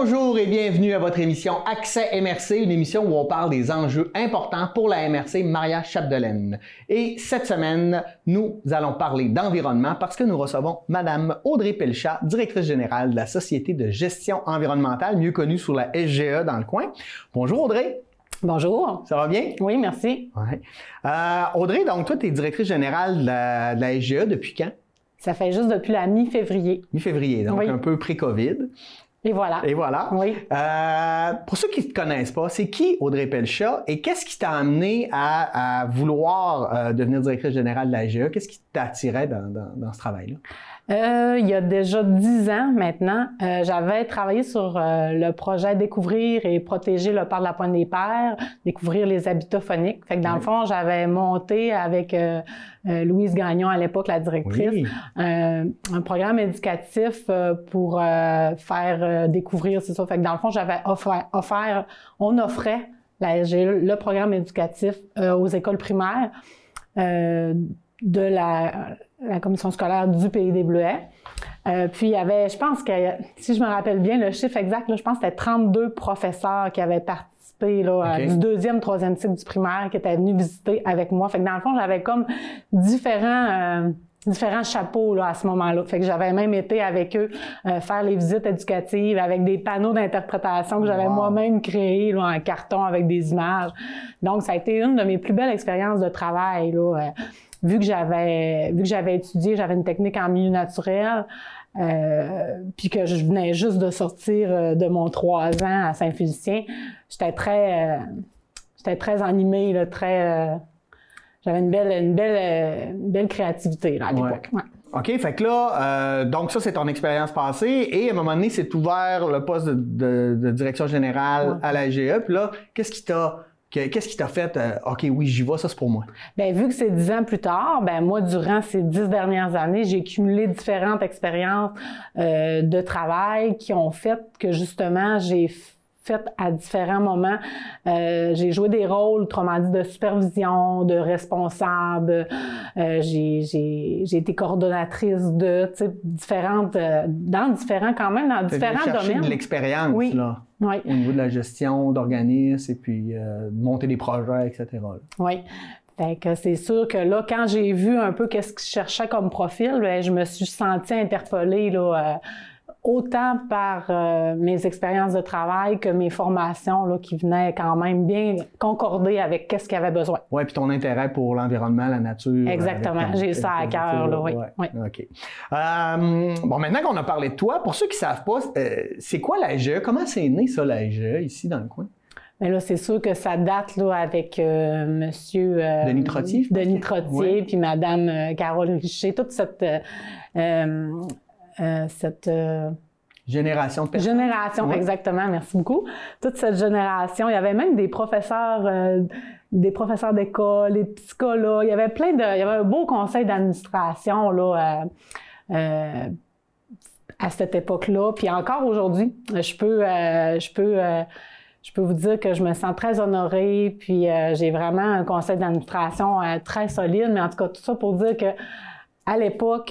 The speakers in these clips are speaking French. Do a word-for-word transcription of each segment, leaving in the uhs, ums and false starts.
Bonjour et bienvenue à votre émission Accès M R C, une émission où on parle des enjeux importants pour la M R C Maria-Chapdelaine. Et cette semaine, nous allons parler d'environnement parce que nous recevons Madame Audrey Pelchat, directrice générale de la Société de gestion environnementale, mieux connue sous la S G E dans le coin. Bonjour Audrey. Bonjour. Ça va bien? Oui, merci. Ouais. Euh, Audrey, donc toi, tu es directrice générale de la, de la S G E depuis quand? Ça fait juste depuis la mi-février. Mi-février, donc oui. Un peu pré-COVID. Et voilà. Et voilà. Oui. Euh, pour ceux qui ne te connaissent pas, c'est qui Audrey Pelchat et qu'est-ce qui t'a amené à, à vouloir euh, devenir directrice générale de la S G E? Qu'est-ce qui t'attirait dans, dans, dans ce travail-là? Euh, il y a déjà dix ans maintenant, euh, j'avais travaillé sur euh, le projet Découvrir et protéger le parc de la Pointe des Pères, découvrir les habitats phoniques. Fait que dans oui. le fond, j'avais monté avec euh, euh, Louise Gagnon à l'époque, la directrice, oui. euh, un programme éducatif euh, pour euh, faire euh, découvrir, c'est ça. Fait que dans le fond, j'avais offert, offert, on offrait la S G E, le programme éducatif euh, aux écoles primaires euh, de la la commission scolaire du Pays des Bleuets. Euh, puis il y avait, je pense que, si je me rappelle bien le chiffre exact, là, je pense que c'était trente-deux professeurs qui avaient participé là, okay. du deuxième, troisième cycle du primaire qui étaient venus visiter avec moi. Fait que dans le fond, j'avais comme différents... Euh, différents chapeaux là, à ce moment-là. Fait que j'avais même été avec eux euh, faire les visites éducatives avec des panneaux d'interprétation que j'avais wow. moi-même créés là, en carton avec des images. Donc, ça a été une de mes plus belles expériences de travail. Là, euh, vu que j'avais vu que j'avais étudié, j'avais une technique en milieu naturel, euh, puis que je venais juste de sortir de mon trois ans à Saint-Félicien, j'étais très euh, j'étais très animée, là, très... Euh, J'avais une belle, une belle, une belle créativité là, à l'époque. Ouais. Ouais. OK, fait que là, euh, donc ça, c'est ton expérience passée. Et à un moment donné, c'est ouvert le poste de, de, de direction générale ouais. à la S G E. Puis là, qu'est-ce qui t'a... Qu'est-ce qui t'a fait, euh, OK, oui, j'y vais, ça c'est pour moi? Bien, vu que c'est dix ans plus tard, ben moi, durant ces dix dernières années, j'ai cumulé différentes expériences euh, de travail qui ont fait que, justement, j'ai fait à différents moments. Euh, j'ai joué des rôles, autrement dit, de supervision, de responsable. Euh, j'ai, j'ai, j'ai été coordonnatrice de, tu sais, différentes, euh, dans différents, quand même, dans différents domaines. De l'expérience, oui. là. Oui. Au niveau de la gestion d'organismes et puis euh, de monter des projets, et cetera. Là. Oui. Fait que c'est sûr que là, quand j'ai vu un peu qu'est-ce que je cherchais comme profil, bien, je me suis sentie interpellée, là, euh, autant par euh, mes expériences de travail que mes formations là, qui venaient quand même bien concorder avec qu'est-ce qu'il y avait besoin. Oui, puis ton intérêt pour l'environnement, la nature. Exactement, ton, j'ai ça à cœur, là, oui. Ouais. oui. OK. Euh, bon, maintenant qu'on a parlé de toi, pour ceux qui ne savent pas, euh, c'est quoi la S G E? Comment c'est né ça, la S G E, ici dans le coin? Bien là, c'est sûr que ça date là, avec euh, monsieur... Euh, Denis Trottier. Denis Trottier, oui. Puis madame euh, Carole Richer, toute cette... Euh, euh, Euh, cette euh, génération de personnes. Génération, ouais. Exactement, merci beaucoup. Toute cette génération, il y avait même des professeurs, euh, des professeurs d'école, des psychologues, il y avait plein de, il y avait un beau conseil d'administration là, euh, euh, à cette époque-là. Puis encore aujourd'hui, je peux, euh, je peux, euh, je peux vous dire que je me sens très honorée. Puis euh, j'ai vraiment un conseil d'administration euh, très solide. Mais en tout cas, tout ça pour dire que à l'époque,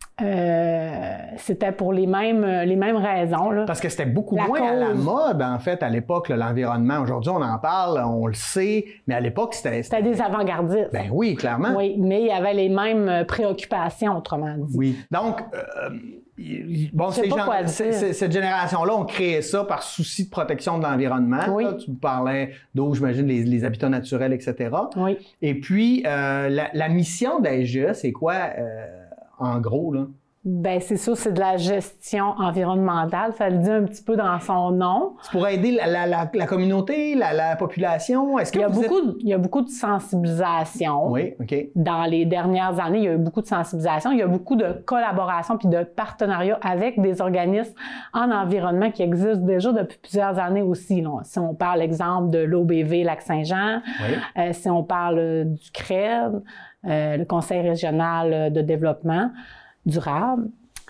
Euh, c'était pour les mêmes, les mêmes raisons. Là. Parce que c'était beaucoup la moins cause... à la mode, en fait, à l'époque, l'environnement. Aujourd'hui, on en parle, on le sait, mais à l'époque, c'était... C'était des avant-gardistes. Ben oui, clairement. Oui, mais il y avait les mêmes préoccupations, autrement dit. Oui. Donc, euh, bon, ces gens, c- cette génération-là ont créé ça par souci de protection de l'environnement. Oui. Là, tu parlais d'eau, j'imagine, les, les habitats naturels, et cetera. Oui. Et puis, euh, la, la mission de la S G E, c'est quoi... Euh, en gros, là? Bien, c'est sûr, c'est de la gestion environnementale. Ça le dit un petit peu dans son nom. C'est pour aider la, la, la, la communauté, la, la population? Est-ce que il, y a vous beaucoup êtes... de, il y a beaucoup de sensibilisation. Oui, OK. Dans les dernières années, il y a eu beaucoup de sensibilisation. Il y a beaucoup de collaboration puis de partenariat avec des organismes en environnement qui existent déjà depuis plusieurs années aussi. Là. Si on parle, exemple, de l'O B V Lac-Saint-Jean, oui. euh, si on parle du C R E D, euh, le Conseil régional de développement durable.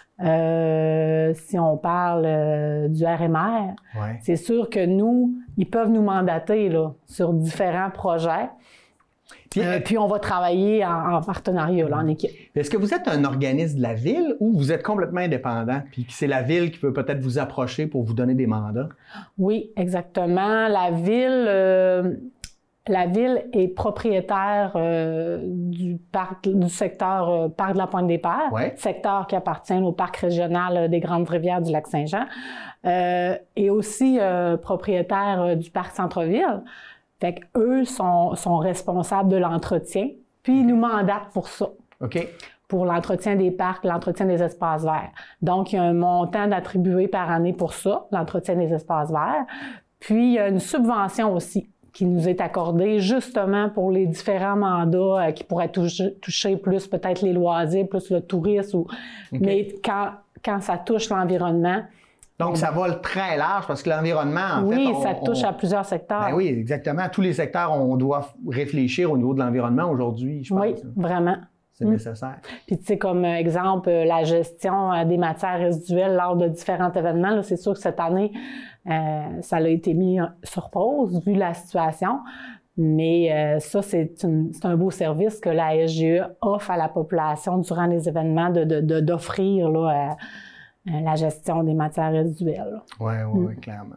Euh, si on parle euh, du R M R, ouais. C'est sûr que nous, ils peuvent nous mandater là, sur différents projets. Puis, euh, puis on va travailler en, en partenariat, là, en équipe. Est-ce que vous êtes un organisme de la ville ou vous êtes complètement indépendant? Puis c'est la ville qui peut peut-être vous approcher pour vous donner des mandats? Oui, exactement. La ville... Euh, La ville est propriétaire euh, du parc, du secteur euh, Parc de la Pointe-des-Pères, ouais. secteur qui appartient au parc régional euh, des Grandes Rivières du Lac-Saint-Jean, euh, et aussi euh, propriétaire euh, du parc Centre-Ville. Fait qu'eux sont, sont responsables de l'entretien, puis ils nous mandatent pour ça. OK. Pour l'entretien des parcs, l'entretien des espaces verts. Donc, il y a un montant d'attribué par année pour ça, l'entretien des espaces verts. Puis, il y a une subvention aussi qui nous est accordée justement pour les différents mandats euh, qui pourraient toucher, toucher plus peut-être les loisirs, plus le tourisme. Ou... Okay. Mais quand, quand ça touche l'environnement... Donc, ça vole très large parce que l'environnement, en oui, fait... Oui, ça touche on... à plusieurs secteurs. Ben oui, exactement. Tous les secteurs, on doit réfléchir au niveau de l'environnement aujourd'hui, je pense. Oui, vraiment. C'est mmh. nécessaire. Puis, tu sais, comme exemple, la gestion des matières résiduelles lors de différents événements, là, c'est sûr que cette année, euh, ça a été mis sur pause vu la situation. Mais euh, ça, c'est, une, c'est un beau service que la S G E offre à la population durant les événements de, de, de, d'offrir là, euh, la gestion des matières résiduelles. Oui, oui, oui, clairement.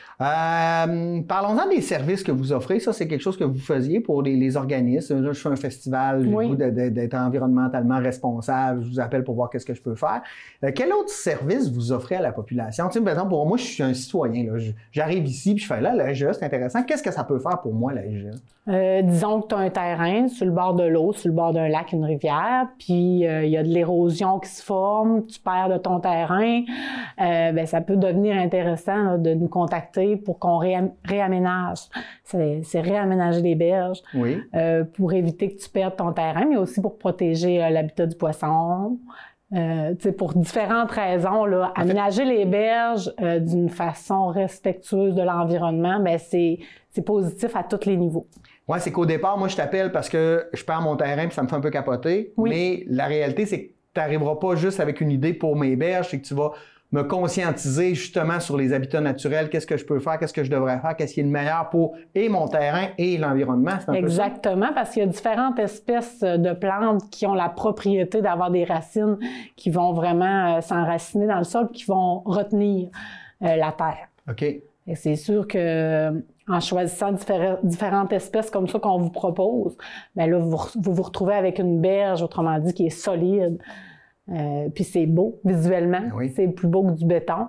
Euh, parlons-en des services que vous offrez. Ça, c'est quelque chose que vous faisiez pour les, les organismes. Là, je fais un festival, j'ai oui. le goût de, de, d'être environnementalement responsable. Je vous appelle pour voir qu'est-ce que je peux faire. Euh, quel autre service vous offrez à la population? Tu sais, par exemple, pour moi, je suis un citoyen. Là. Je, j'arrive ici puis je fais là, la S G E, c'est intéressant. Qu'est-ce que ça peut faire pour moi, la S G E? Euh, disons que tu as un terrain sur le bord de l'eau, sur le bord d'un lac, une rivière, puis il euh, y a de l'érosion qui se forme, tu perds de ton terrain. Euh, ben, ça peut devenir intéressant là, de nous contacter pour qu'on ré- réaménage. C'est, c'est réaménager les berges oui. euh, pour éviter que tu perdes ton terrain, mais aussi pour protéger euh, l'habitat du poisson. Euh, pour différentes raisons, là, en aménager fait... les berges euh, d'une façon respectueuse de l'environnement, ben c'est, c'est positif à tous les niveaux. Oui, c'est qu'au départ, moi, je t'appelle parce que je perds mon terrain puis ça me fait un peu capoter. Oui. Mais la réalité, c'est que tu n'arriveras pas juste avec une idée pour mes berges, c'est que tu vas me conscientiser justement sur les habitats naturels, qu'est-ce que je peux faire, qu'est-ce que je devrais faire, qu'est-ce qui est le meilleur pour et mon terrain et l'environnement. C'est un Exactement, peu ça? Parce qu'il y a différentes espèces de plantes qui ont la propriété d'avoir des racines qui vont vraiment euh, s'enraciner dans le sol, qui vont retenir euh, la terre. OK. Et c'est sûr que en choisissant diffé- différentes espèces comme ça qu'on vous propose, bien là, vous, vous vous retrouvez avec une berge, autrement dit, qui est solide. Euh, puis c'est beau visuellement, oui. c'est plus beau que du béton.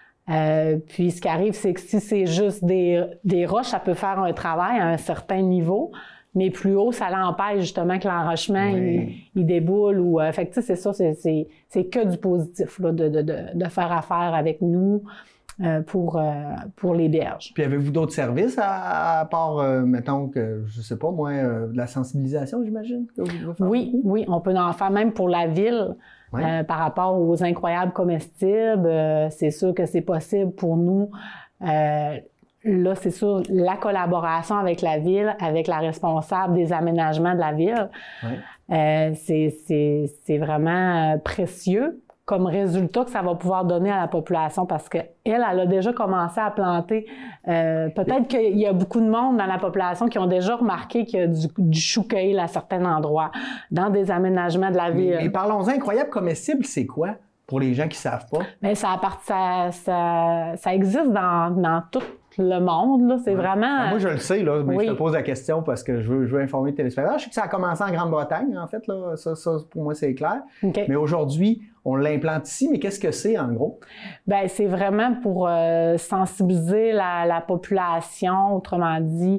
Euh, puis ce qui arrive, c'est que si c'est juste des, des roches, ça peut faire un travail à un certain niveau, mais plus haut, ça l'empêche justement que l'enrochement oui. il, il déboule. Ou, euh, fait que tu sais, c'est ça, c'est, c'est, c'est que du positif là, de, de, de, de faire affaire avec nous euh, pour, euh, pour les berges. Puis avez-vous d'autres services à, à part, euh, mettons, que je sais pas moi, euh, de la sensibilisation, j'imagine? Que vous devez faire? Oui, oui, on peut en faire même pour la ville. Oui. Euh, par rapport aux incroyables comestibles, euh, c'est sûr que c'est possible pour nous. Euh, là, c'est sûr, la collaboration avec la ville, avec la responsable des aménagements de la ville, oui. euh, c'est, c'est, c'est vraiment précieux comme résultat que ça va pouvoir donner à la population parce qu'elle, elle a déjà commencé à planter. Euh, peut-être qu'il y a beaucoup de monde dans la population qui ont déjà remarqué qu'il y a du, du chou-cueil à certains endroits, dans des aménagements de la ville. Mais, mais parlons-en, incroyable comestible, c'est quoi pour les gens qui ne savent pas? Bien, ça, ça, ça, ça existe dans, dans tout le monde. Là. C'est ouais. vraiment... Ben moi, je le sais, là, mais oui. je te pose la question parce que je veux, je veux informer les téléspectateurs. Je sais que ça a commencé en Grande-Bretagne, en fait. Là. Ça, ça, pour moi, c'est clair. Okay. Mais aujourd'hui, on l'implante ici, mais qu'est-ce que c'est, en gros? Bien, c'est vraiment pour euh, sensibiliser la, la population, autrement dit,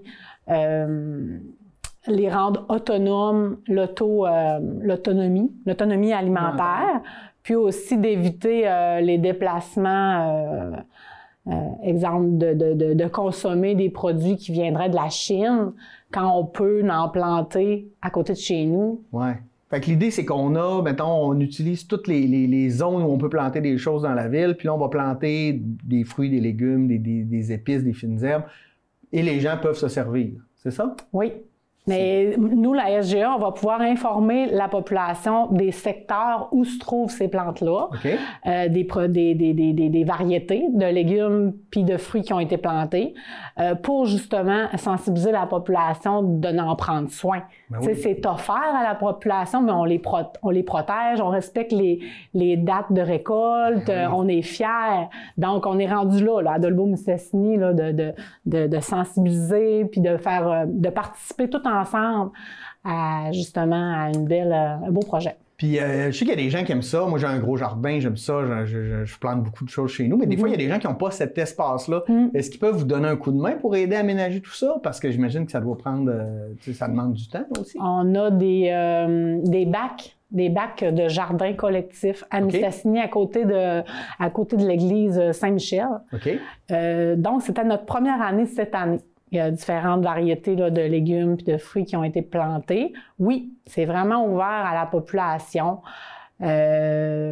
euh, les rendre autonomes, l'auto, euh, l'autonomie, l'autonomie alimentaire, puis aussi d'éviter euh, les déplacements... Euh, Euh, exemple, de, de, de, de consommer des produits qui viendraient de la Chine quand on peut en planter à côté de chez nous. Oui. Fait que l'idée, c'est qu'on a, mettons, on utilise toutes les, les, les zones où on peut planter des choses dans la ville, puis là, on va planter des fruits, des légumes, des, des, des épices, des fines herbes, et les gens peuvent se servir. C'est ça? Oui. Mais nous, la S G A, on va pouvoir informer la population des secteurs où se trouvent ces plantes-là, okay. euh, des, des, des, des, des variétés de légumes puis de fruits qui ont été plantés, euh, pour justement sensibiliser la population de n'en prendre soin. Ben oui. C'est offert à la population, mais on les, pro on les protège, on respecte les, les dates de récolte, ben oui. On est fiers. Donc, on est rendu là, là à Dolbeau-Mistassini, là, de, de, de, de sensibiliser puis de faire, de participer tout en ensemble à, justement, à une belle, un beau projet. Puis, euh, je sais qu'il y a des gens qui aiment ça. Moi, j'ai un gros jardin, j'aime ça. Je, je, je plante beaucoup de choses chez nous. Mais des mm-hmm. fois, il y a des gens qui n'ont pas cet espace-là. Mm. Est-ce qu'ils peuvent vous donner un coup de main pour aider à aménager tout ça? Parce que j'imagine que ça doit prendre, euh, tu sais, ça demande du temps aussi. On a des, euh, des bacs. des bacs de jardin collectif à okay. Mistassini, à côté de, à côté de l'église Saint-Michel. Okay. Euh, donc, c'était notre première année cette année. Il y a différentes variétés là, de légumes et de fruits qui ont été plantés. Oui, c'est vraiment ouvert à la population. Euh,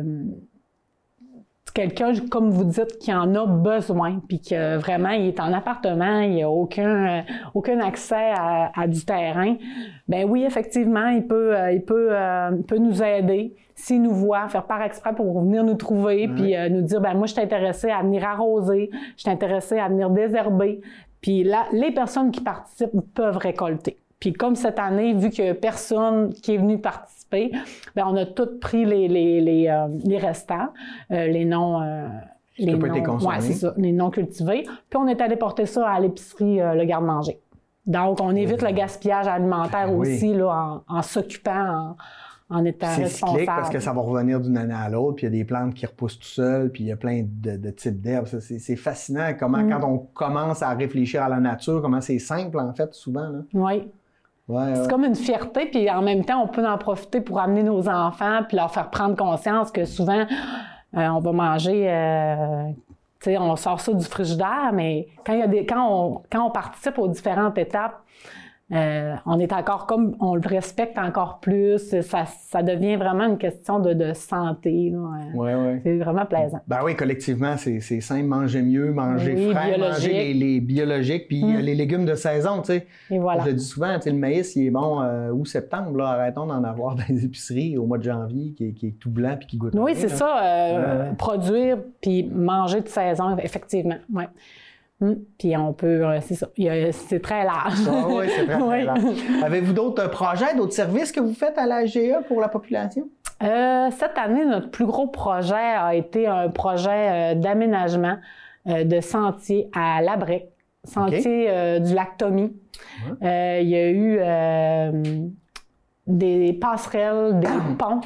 quelqu'un, comme vous dites, qui en a besoin, puis que vraiment, il est en appartement, il n'y a aucun, aucun accès à, à du terrain, bien oui, effectivement, il peut, il peut, euh, il peut nous aider. S'il nous voit, faire part exprès pour venir nous trouver, mmh. puis euh, nous dire, ben moi, je suis intéressé à venir arroser, je suis intéressé à venir désherber. Puis là, les personnes qui participent peuvent récolter. Puis comme cette année, vu qu'il n'y a personne qui est venu participer, bien, on a tous pris les, les, les, euh, les restants, euh, les non... Euh, les non, ouais, c'est ça, les non cultivés. Puis on est allé porter ça à l'épicerie euh, Le Garde-Manger. Donc, on évite oui. le gaspillage alimentaire oui. aussi là, en, en s'occupant... En étant c'est responsable. cyclique parce que ça va revenir d'une année à l'autre, puis il y a des plantes qui repoussent tout seules, puis il y a plein de, de types d'herbes. C'est fascinant comment, mm. quand on commence à réfléchir à la nature, comment c'est simple, en fait, souvent. Là. Oui. Ouais, c'est ouais. comme une fierté, puis en même temps, on peut en profiter pour amener nos enfants, puis leur faire prendre conscience que souvent, euh, on va manger... Euh, tu sais, on sort ça du frigidaire, mais quand, il y a des, quand, on, quand on participe aux différentes étapes, Euh, on est encore comme, on le respecte encore plus, ça, ça devient vraiment une question de, de santé. Oui, oui. C'est vraiment plaisant. Ben oui, collectivement, c'est simple, manger mieux, manger oui, frais, biologique. manger les, les biologiques, puis mm. les légumes de saison, tu sais. Et voilà. Je le dis souvent, le maïs, il est bon euh, août, septembre, là, arrêtons d'en avoir dans les épiceries au mois de janvier, qui est, qui est tout blanc puis qui goûte. Oui, c'est ça, euh, ouais. produire puis manger de saison, effectivement, oui. Hum, puis on peut, euh, c'est ça, c'est très large. Ah oui, c'est très, très oui. large. Avez-vous d'autres projets, d'autres services que vous faites à la S G A pour la population? Euh, cette année, notre plus gros projet a été un projet euh, d'aménagement euh, de sentier à Labrec, sentier okay. euh, du lac Tommy. Ouais. Euh, il y a eu euh, des passerelles, des ponts,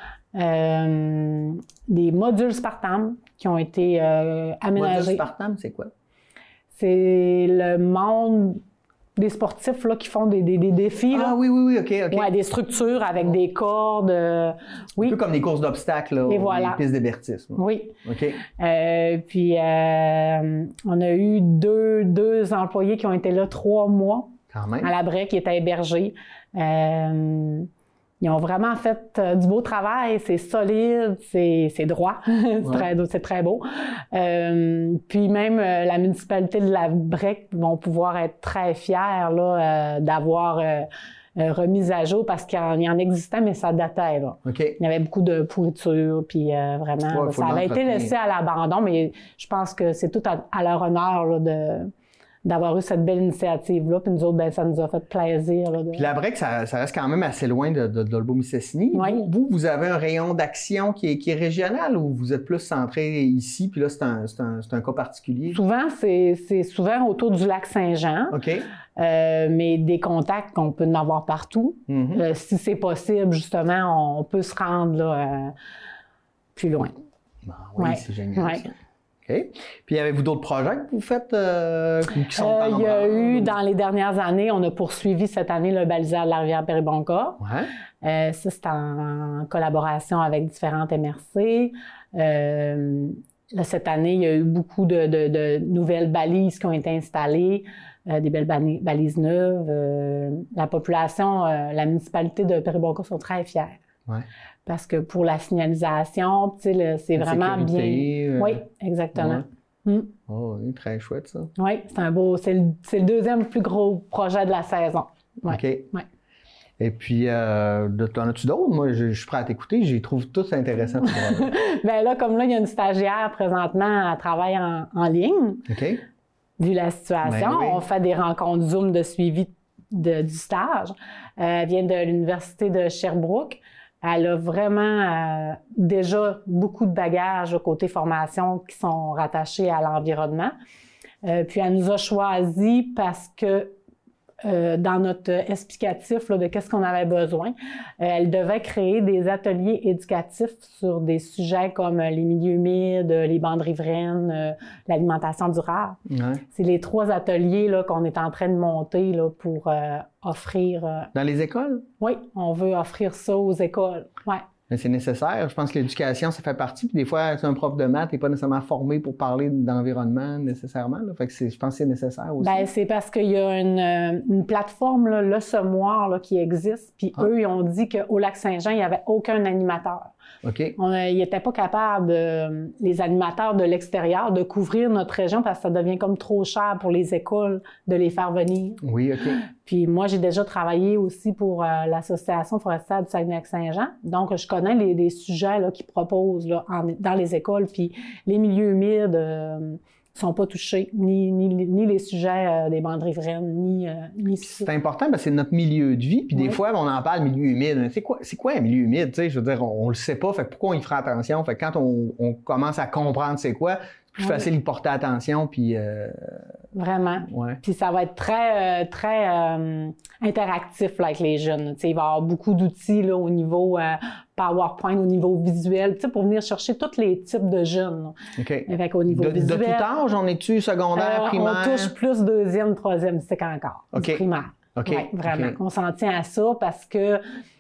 euh, des modules Spartam qui ont été euh, aménagés. Module Spartam, c'est quoi? C'est le monde des sportifs là, qui font des, des, des défis. Ah là. oui, oui, oui, OK, OK. Ouais, des structures avec oh. des cordes. Euh, oui. Un peu comme des courses d'obstacles, là, Et ou voilà. des pistes d'hébertisme. Oui. OK. Euh, puis, euh, on a eu deux, deux employés qui ont été là trois mois Quand même. à Labrec, qui étaient hébergés. Euh, Ils ont vraiment fait euh, du beau travail, c'est solide, c'est droit, c'est ouais. très, très beau. Euh, puis même euh, la municipalité de Labrec vont pouvoir être très fiers euh, d'avoir euh, euh, remis à jour parce qu'il y en existait, mais ça datait. Là. Okay. Il y avait beaucoup de pourriture, puis euh, vraiment, ouais, là, ça avait été laissé à l'abandon, mais je pense que c'est tout à, à leur honneur là, de... d'avoir eu cette belle initiative-là. Puis nous autres, ben, ça nous a fait plaisir. Là, de... Puis Labrec, ça, ça reste quand même assez loin de, de, de Dolbeau-Mistassini. Oui. Vous, vous avez un rayon d'action qui est, qui est régional ou vous êtes plus centré ici, puis là, c'est un, un, un cas particulier? Souvent, c'est souvent autour du lac Saint-Jean. OK. Euh, mais des contacts qu'on peut en avoir partout. Mm-hmm. euh, si c'est possible, justement, on peut se rendre là, euh, plus loin. Bon, oui, ouais. c'est génial. Ouais. Ça. Okay. Puis, avez-vous d'autres projets que vous faites euh, qui sont euh, en Il y a eu, ou... dans les dernières années, on a poursuivi cette année le balisage de la rivière Péribonka. Ouais. Euh, ça, c'est en, en collaboration avec différentes M R C. Euh, là, cette année, il y a eu beaucoup de, de, de nouvelles balises qui ont été installées, euh, des belles balises neuves. Euh, la population, euh, la municipalité de Péribonka sont très fiers. Ouais. Parce que pour la signalisation, c'est vraiment sécurité, bien. Euh... Oui, exactement. Ouais. Mm. Oh, oui, très chouette ça. Oui, c'est un beau. C'est le, le deuxième plus gros projet de la saison. Ouais. OK. Ouais. Et puis, euh, t'en as-tu d'autres? Moi, je, je suis prêt à t'écouter. Je les trouve tous intéressants. Bien là, comme là, il y a une stagiaire présentement, elle travaille en, en ligne. OK. Vu la situation, Ben oui. on fait des rencontres Zoom de suivi de, du stage. Euh, elle vient de l'Université de Sherbrooke. Elle a vraiment euh, déjà beaucoup de bagages côté formation qui sont rattachés à l'environnement. Euh, puis elle nous a choisis parce que Euh, dans notre explicatif là, de qu'est-ce qu'on avait besoin. Euh, elle devait créer des ateliers éducatifs sur des sujets comme les milieux humides, les bandes riveraines, euh, l'alimentation durable. Ouais. C'est les trois ateliers là, qu'on est en train de monter là, pour euh, offrir... Euh... Dans les écoles? Oui, on veut offrir ça aux écoles. Ouais. Mais c'est nécessaire. Je pense que l'éducation, ça fait partie. Puis des fois, un prof de maths n'est pas nécessairement formé pour parler d'environnement nécessairement. Là. Fait que c'est, je pense que c'est nécessaire aussi. Bien, c'est parce qu'il y a une, une plateforme, là, Le Semoir, là, qui existe. Puis ah. eux, ils ont dit qu'au Lac-Saint-Jean, il n'y avait aucun animateur. OK. On, ils n'étaient pas capables, de, les animateurs de l'extérieur, de couvrir notre région parce que ça devient comme trop cher pour les écoles de les faire venir. Oui, OK. Puis moi, j'ai déjà travaillé aussi pour euh, l'Association forestière du Saguenay-Lac-Saint-Jean. Donc, je connais les, les sujets là, qu'ils proposent là, en, dans les écoles. Puis les milieux humides euh, sont pas touchés, ni, ni, ni les sujets euh, des bandes riveraines, ni... Euh, ni c'est important parce que c'est notre milieu de vie. Puis oui. Des fois, on en parle, milieu humide. C'est quoi, c'est quoi un milieu humide? T'sais? Je veux dire, on, on le sait pas. Fait que pourquoi on y fera attention? Fait que quand on, on commence à comprendre c'est quoi, c'est plus oui. facile d'y porter attention. Puis... Euh... Vraiment. Ouais. Puis ça va être très, euh, très euh, interactif là, avec les jeunes. T'sais, il va y avoir beaucoup d'outils là, au niveau euh, PowerPoint, au niveau visuel, pour venir chercher tous les types de jeunes. Là. OK. Avec, au niveau de, visuel, de tout âge, on est-tu secondaire, euh, primaire? On touche plus deuxième, troisième cycle encore, OK. Du primaire. OK. Ouais, vraiment. OK. On s'en tient à ça parce que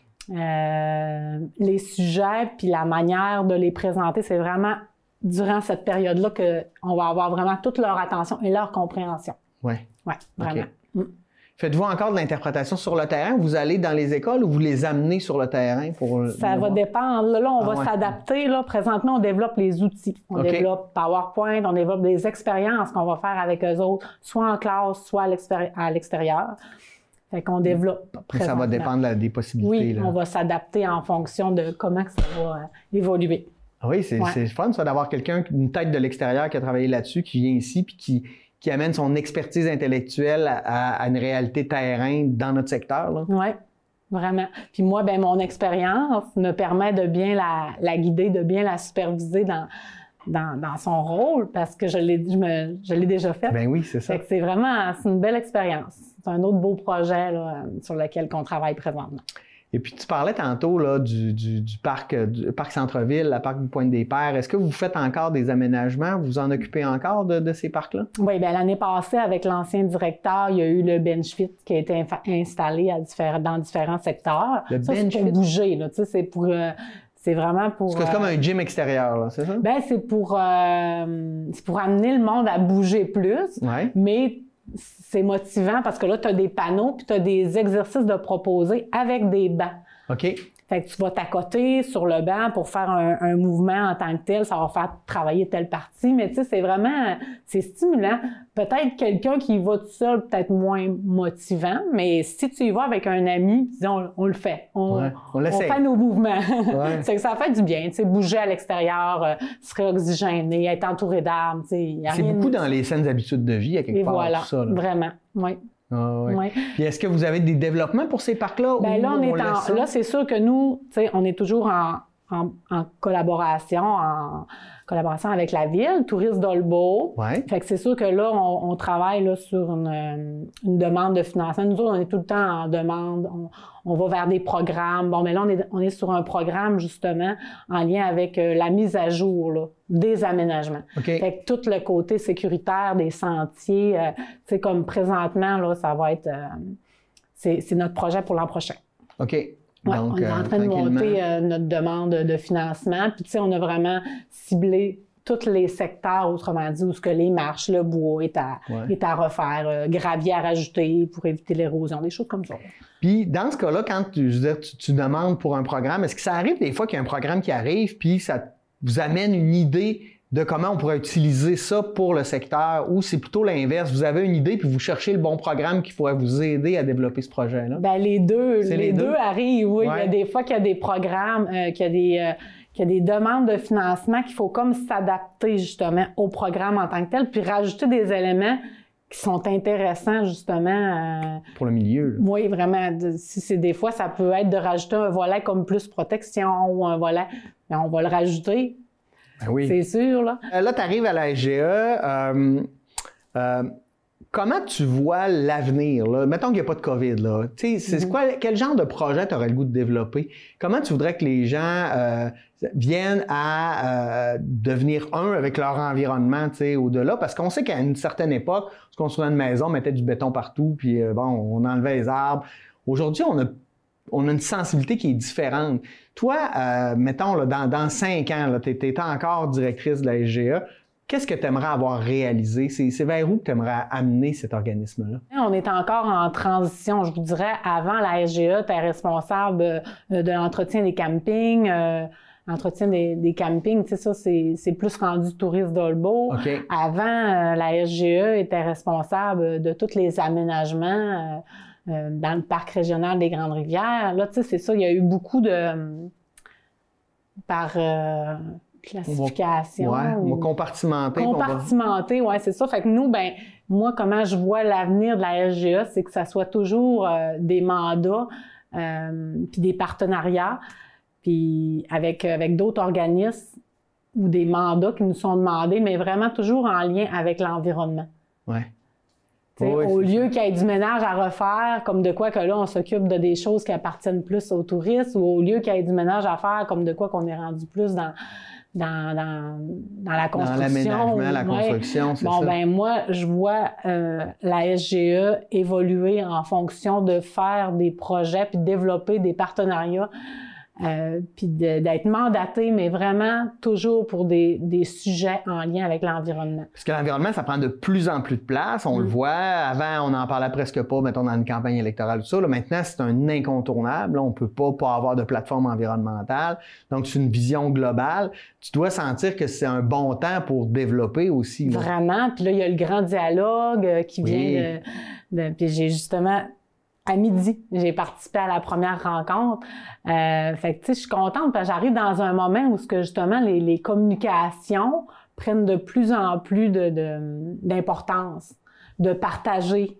euh, les sujets puis la manière de les présenter, c'est vraiment durant cette période-là qu'on va avoir vraiment toute leur attention et leur compréhension. Oui. Oui, vraiment. Okay. Mm. Faites-vous encore de l'interprétation sur le terrain? Vous allez dans les écoles ou vous les amenez sur le terrain? Pour Ça va dépendre. Là, là on ah, va ouais. s'adapter. Là. Présentement, on développe les outils. On okay. développe PowerPoint, on développe des expériences qu'on va faire avec eux autres, soit en classe, soit à l'extérieur. Fait qu'on développe. Ça va dépendre là, des possibilités. Oui, là. On va s'adapter en fonction de comment ça va euh, évoluer. Oui, c'est ouais. fun, ça, d'avoir quelqu'un, une tête de l'extérieur qui a travaillé là-dessus, qui vient ici, puis qui, qui amène son expertise intellectuelle à, à une réalité terrain dans notre secteur. Oui, vraiment. Puis moi, ben mon expérience me permet de bien la, la guider, de bien la superviser dans, dans, dans son rôle, parce que je l'ai, je me, je l'ai déjà fait. Ben oui, c'est ça. Fait que c'est vraiment, c'est une belle expérience. C'est un autre beau projet là, sur lequel on travaille présentement. Et puis, tu parlais tantôt là, du, du, du parc du parc Centre-Ville, la parc du Pointe-des-Pères. Est-ce que vous faites encore des aménagements? Vous vous en occupez encore de, de ces parcs-là? Oui, bien, l'année passée, avec l'ancien directeur, il y a eu le BenchFit qui a été installé à différents, dans différents secteurs. Le Ça, c'est pour bouger, là. Tu sais, c'est pour... Euh, C'est vraiment pour... C'est comme euh, un gym extérieur, là, c'est ça? Bien, c'est pour, euh, c'est pour amener le monde à bouger plus, ouais. mais c'est motivant parce que là, tu as des panneaux puis tu as des exercices de proposer avec des bancs. OK. Fait que tu vas t'accoter sur le banc pour faire un, un mouvement en tant que tel, ça va faire travailler telle partie, mais tu sais, c'est vraiment, c'est stimulant. Peut-être quelqu'un qui y va tout seul, peut-être moins motivant, mais si tu y vas avec un ami, disons, on, on le fait. On, ouais, on, on fait nos mouvements. Ouais. C'est que ça fait du bien, tu sais, bouger à l'extérieur, euh, se réoxygéner, être entouré d'arbres, tu sais. C'est beaucoup de... dans les saines habitudes de vie, à quelque Et part, voilà, tout ça. Là. Vraiment, oui. Ah ouais. Ouais. Puis est-ce que vous avez des développements pour ces parcs-là? Bien, là, on est en, là, c'est sûr que nous, tu sais, on est toujours en, en, en collaboration, en collaboration avec la ville, Tourisme d'Olbeau. Ouais. Fait que c'est sûr que là, on, on travaille là, sur une, une demande de financement. Nous autres, on est tout le temps en demande. On, on va vers des programmes. Bon, mais là, on est, on est sur un programme, justement, en lien avec euh, la mise à jour là, des aménagements. Okay. Fait que tout le côté sécuritaire des sentiers, euh, tu sais, comme présentement, là, ça va être... Euh, c'est, c'est notre projet pour l'an prochain. OK. Ouais, donc, on est en train de monter euh, notre demande de financement. Puis, tu sais, on a vraiment ciblé tous les secteurs, autrement dit, où ce que les marches, le bois est à, ouais. est à refaire, euh, gravier à rajouter pour éviter l'érosion, des choses comme ça. Puis, dans ce cas-là, quand tu, je veux dire, tu, tu demandes pour un programme, est-ce que ça arrive des fois qu'il y a un programme qui arrive puis ça vous amène une idée de comment on pourrait utiliser ça pour le secteur, ou c'est plutôt l'inverse? Vous avez une idée puis vous cherchez le bon programme qui pourrait vous aider à développer ce projet-là? Bien, les deux. Les, les deux? deux arrivent, oui. Ouais. Il y a des fois qu'il y a des programmes, euh, qu'il y a des, euh, qu'il y a des demandes de financement qu'il faut comme s'adapter justement au programme en tant que tel, puis rajouter des éléments qui sont intéressants justement. Euh, pour le milieu. Là. Oui, vraiment. Si c'est des fois, ça peut être de rajouter un volet comme plus protection ou un volet, bien, on va le rajouter. Ben oui. C'est sûr, là. Euh, là, tu arrives à la S G E. Euh, euh, comment tu vois l'avenir? Là? Mettons qu'il n'y a pas de COVID. Là. Tu sais, c'est mm-hmm. quoi, quel genre de projet tu aurais le goût de développer? Comment tu voudrais que les gens euh, viennent à euh, devenir un avec leur environnement au-delà? Parce qu'on sait qu'à une certaine époque, on se construisait une maison, on mettait du béton partout, puis euh, bon, on enlevait les arbres. Aujourd'hui, on a on a une sensibilité qui est différente. Toi, euh, mettons, là, dans, dans cinq ans, tu étais encore directrice de la S G E. Qu'est-ce que tu aimerais avoir réalisé? C'est, c'est vers où que tu aimerais amener cet organisme-là? On est encore en transition. Je vous dirais, avant la S G E, tu es responsable de l'entretien des campings, euh, l'entretien des, des campings, tu sais, ça, c'est, c'est plus rendu touriste d'Olbeau. Okay. Avant, euh, la S G E était responsable de tous les aménagements euh, Euh, dans le parc régional des Grandes-Rivières. Là, tu sais, c'est ça, il y a eu beaucoup de... Euh, par euh, classification. On va, ouais, ou, on va compartimenter. Compartimenter, oui, c'est ça. Fait que nous, ben moi, comment je vois l'avenir de la S G E, c'est que ça soit toujours euh, des mandats euh, puis des partenariats, puis avec, avec d'autres organismes ou des mandats qui nous sont demandés, mais vraiment toujours en lien avec l'environnement. Oui. Oui, au lieu qu'il y ait du ménage à refaire, comme de quoi que là, on s'occupe de des choses qui appartiennent plus aux touristes, ou au lieu qu'il y ait du ménage à faire, comme de quoi qu'on est rendu plus dans, dans, dans, dans la construction. Dans l'aménagement, la construction, ouais. c'est bon, ça. Bon, ben moi, je vois euh, la S G E évoluer en fonction de faire des projets puis de développer des partenariats. Euh, puis de, d'être mandaté, mais vraiment toujours pour des, des sujets en lien avec l'environnement. Parce que l'environnement, ça prend de plus en plus de place. On mm. le voit. Avant, on n'en parlait presque pas, mettons, dans une campagne électorale, tout ça. Là, maintenant, c'est un incontournable. Là, on ne peut pas, pas avoir de plateforme environnementale. Donc, c'est une vision globale. Tu dois sentir que c'est un bon temps pour développer aussi. Là. Vraiment. Puis là, il y a le grand dialogue euh, qui oui. vient de, de... Puis j'ai justement... À midi, j'ai participé à la première rencontre. Euh, fait que, tu sais, je suis contente parce que j'arrive dans un moment où, ce que justement, les, les communications prennent de plus en plus de, de, d'importance, de partager.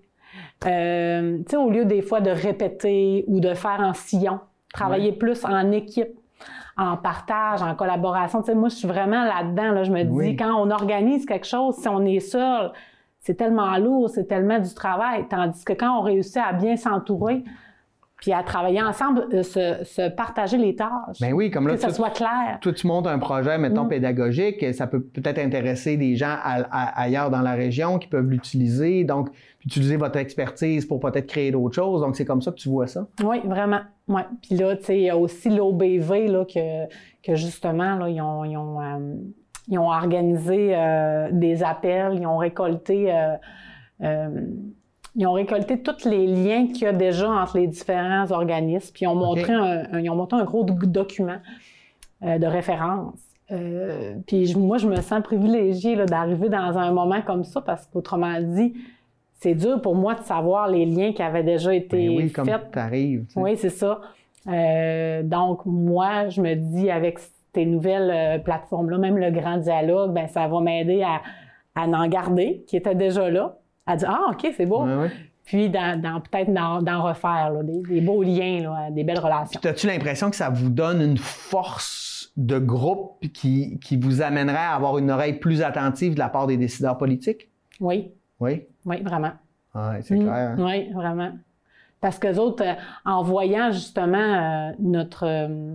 Euh, tu sais, au lieu des fois de répéter ou de faire en sillon, travailler ouais. plus en équipe, en partage, en collaboration. Tu sais, moi, je suis vraiment là-dedans. Là, je me dis, oui. quand on organise quelque chose, si on est seul, c'est tellement lourd, c'est tellement du travail. Tandis que quand on réussit à bien s'entourer, puis à travailler ensemble, euh, se, se partager les tâches, ben oui, comme là, que ça tout, soit clair. Toi, tu montes un projet, mettons, mm. pédagogique, ça peut peut-être intéresser des gens à, à, ailleurs dans la région qui peuvent l'utiliser, donc utiliser votre expertise pour peut-être créer d'autres choses. Donc, c'est comme ça que tu vois ça? Oui, vraiment. Ouais. Puis là, tu sais, il y a aussi l'O B V, là, que, que justement, là, ils ont... Ils ont euh, Ils ont organisé euh, des appels, ils ont récolté, euh, euh, ils ont récolté tous les liens qu'il y a déjà entre les différents organismes, puis ils ont montré, okay. un, un, ils ont montré un gros document euh, de référence. Euh, puis je, moi, je me sens privilégiée là, d'arriver dans un moment comme ça, parce qu'autrement dit, c'est dur pour moi de savoir les liens qui avaient déjà été ben oui, faits. Comme t'arrives. Tu sais. Oui, c'est ça. Euh, donc, moi, je me dis, avec ces nouvelles euh, plateformes-là, même le grand dialogue, ben ça va m'aider à, à en garder, qui était déjà là, à dire « Ah, OK, c'est beau! Ouais, » ouais. Puis dans, dans, peut-être d'en, d'en refaire, là, des, des beaux liens, là, des belles relations. Puis as-tu l'impression que ça vous donne une force de groupe qui, qui vous amènerait à avoir une oreille plus attentive de la part des décideurs politiques? Oui. Oui? Oui, vraiment. Ah, c'est mmh. clair. Hein? Oui, vraiment. Parce qu'eux autres, euh, en voyant justement euh, notre... Euh,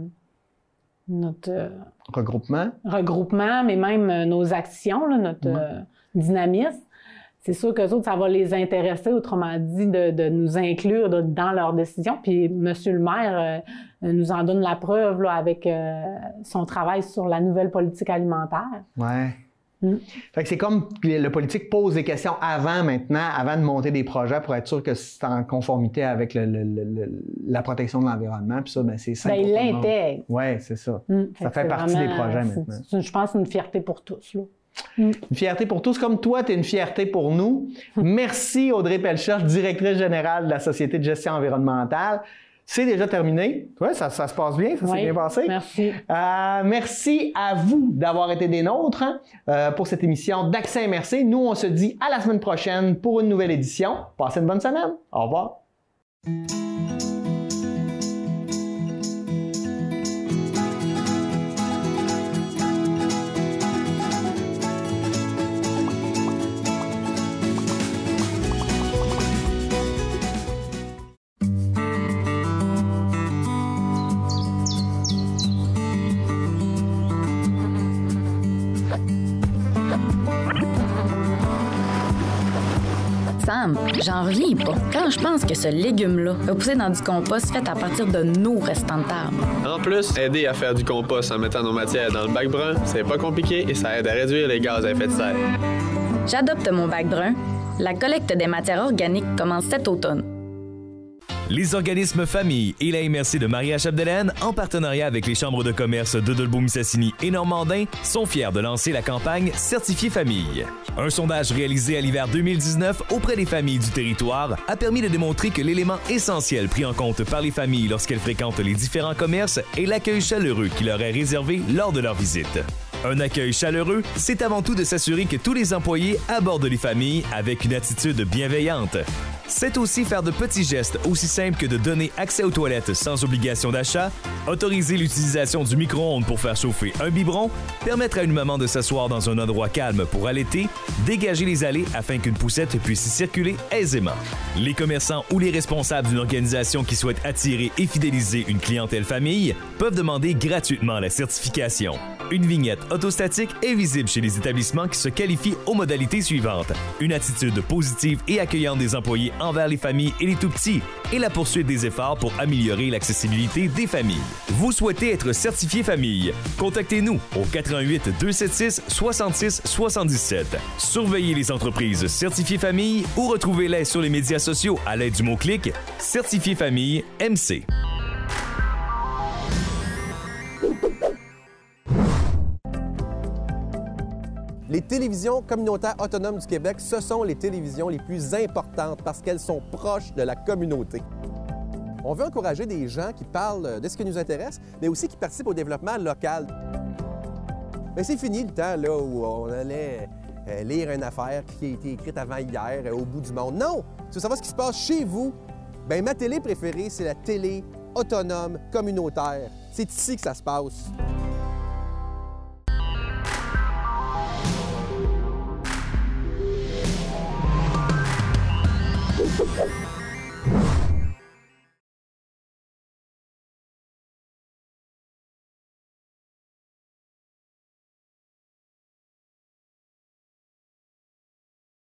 notre euh, regroupement. regroupement, mais même euh, nos actions, là, notre ouais. euh, dynamisme, c'est sûr qu'eux autres, ça va les intéresser, autrement dit, de, de nous inclure de, dans leurs décisions. Puis M. le maire euh, nous en donne la preuve là, avec euh, son travail sur la nouvelle politique alimentaire. Ouais. Mm. Fait que c'est comme le politique pose des questions avant, maintenant, avant de monter des projets pour être sûr que c'est en conformité avec le, le, le, la protection de l'environnement. Puis ça, ben, c'est simple. Ben, il l'intègre. Oui, c'est ça. Mm. Ça fait, fait partie vraiment, des projets maintenant. C'est, je pense, une fierté pour tous, là. Une fierté pour tous, comme toi, tu es une fierté pour nous. Merci Audrey Pellecherche, directrice générale de la Société de gestion environnementale. C'est déjà terminé. Ouais, ça, ça se passe bien, ça oui, s'est bien passé. Merci. Euh, merci à vous d'avoir été des nôtres hein, euh, pour cette émission d'Accès M R C. Nous, on se dit à la semaine prochaine pour une nouvelle édition. Passez une bonne semaine. Au revoir. Sam, j'en reviens pas. Quand je pense que ce légume-là va pousser dans du compost fait à partir de nos restants de table. En plus, aider à faire du compost en mettant nos matières dans le bac brun, c'est pas compliqué et ça aide à réduire les gaz à effet de serre. J'adopte mon bac brun. La collecte des matières organiques commence cet automne. Les organismes Famille et la M R C de Maria-Chapdelaine, en partenariat avec les chambres de commerce de Dolbeau-Mistassini et Normandin, sont fiers de lancer la campagne Certifié Famille. Un sondage réalisé à l'hiver deux mille dix-neuf auprès des familles du territoire a permis de démontrer que l'élément essentiel pris en compte par les familles lorsqu'elles fréquentent les différents commerces est l'accueil chaleureux qui leur est réservé lors de leur visite. Un accueil chaleureux, c'est avant tout de s'assurer que tous les employés abordent les familles avec une attitude bienveillante. C'est aussi faire de petits gestes aussi simples que de donner accès aux toilettes sans obligation d'achat, autoriser l'utilisation du micro-ondes pour faire chauffer un biberon, permettre à une maman de s'asseoir dans un endroit calme pour allaiter, dégager les allées afin qu'une poussette puisse y circuler aisément. Les commerçants ou les responsables d'une organisation qui souhaite attirer et fidéliser une clientèle famille peuvent demander gratuitement la certification. Une vignette autostatique est visible chez les établissements qui se qualifient aux modalités suivantes. Une attitude positive et accueillante des employés envers les familles et les tout-petits et la poursuite des efforts pour améliorer l'accessibilité des familles. Vous souhaitez être certifié famille? Contactez-nous au quatre un huit, deux sept six, six six sept sept. Surveillez les entreprises certifiées famille ou retrouvez-les sur les médias sociaux à l'aide du mot-clic Certifié famille M C. Les télévisions communautaires autonomes du Québec, ce sont les télévisions les plus importantes parce qu'elles sont proches de la communauté. On veut encourager des gens qui parlent de ce qui nous intéresse, mais aussi qui participent au développement local. Mais c'est fini le temps là, où on allait euh, lire une affaire qui a été écrite avant hier euh, au bout du monde. Non! Si vous savez ce qui se passe chez vous, bien, ma télé préférée, c'est la télé autonome communautaire. C'est ici que ça se passe.